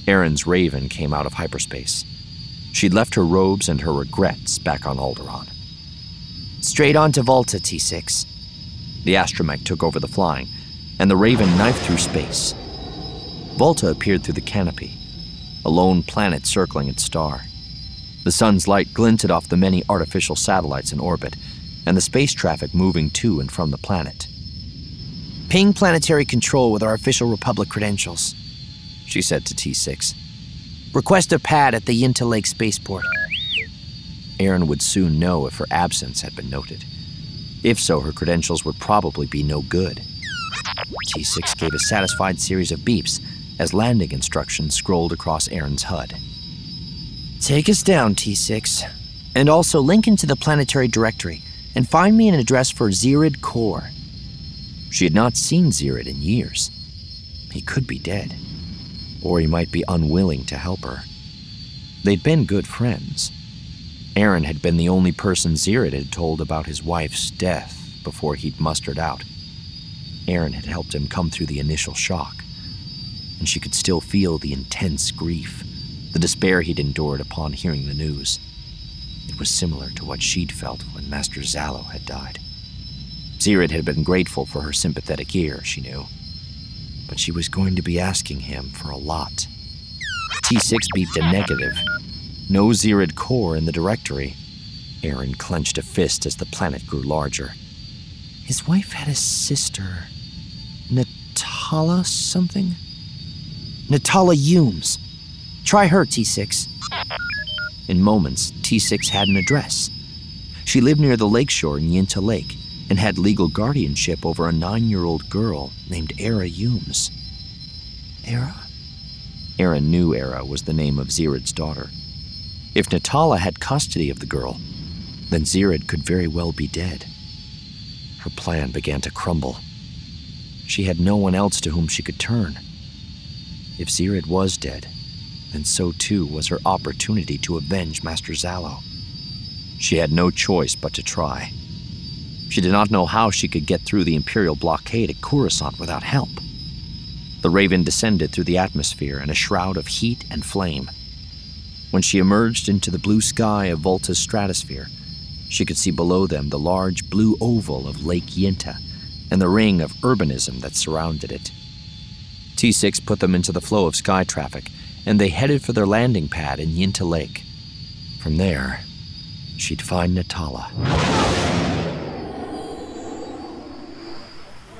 Erin's Raven came out of hyperspace. She'd left her robes and her regrets back on Alderaan. Straight on to Volta, T6. The astromech took over the flying, and the Raven knifed through space. Volta appeared through the canopy, a lone planet circling its star. The sun's light glinted off the many artificial satellites in orbit, and the space traffic moving to and from the planet. Ping planetary control with our official Republic credentials, she said to T6. Request a pad at the Yinta Lake spaceport. Erin would soon know if her absence had been noted. If so, her credentials would probably be no good. T6 gave a satisfied series of beeps as landing instructions scrolled across Erin's HUD. Take us down, T6. And also link into the planetary directory and find me an address for Zirid Kor. She had not seen Zirid in years. He could be dead, or he might be unwilling to help her. They'd been good friends. Erin had been the only person Zirid had told about his wife's death before he'd mustered out. Erin had helped him come through the initial shock, and she could still feel the intense grief, the despair he'd endured upon hearing the news. It was similar to what she'd felt when Master Zalo had died. Zirid had been grateful for her sympathetic ear, she knew, but she was going to be asking him for a lot. T6 beeped a negative. No Zirid Kor in the directory. Erin clenched a fist as the planet grew larger. His wife had a sister. Natala something? Natala Humes. Try her, T6. In moments, T6 had an address. She lived near the lakeshore in Yinta Lake and had legal guardianship over a 9-year-old girl named Era Humes. Era? Erin knew Era was the name of Zirid's daughter. If Natala had custody of the girl, then Zirid could very well be dead. Her plan began to crumble. She had no one else to whom she could turn. If Zirid was dead, then so too was her opportunity to avenge Master Zalo. She had no choice but to try. She did not know how she could get through the Imperial blockade at Coruscant without help. The Raven descended through the atmosphere in a shroud of heat and flame. When she emerged into the blue sky of Volta's stratosphere, she could see below them the large blue oval of Lake Yinta and the ring of urbanism that surrounded it. T6 put them into the flow of sky traffic, and they headed for their landing pad in Yinta Lake. From there, she'd find Natala.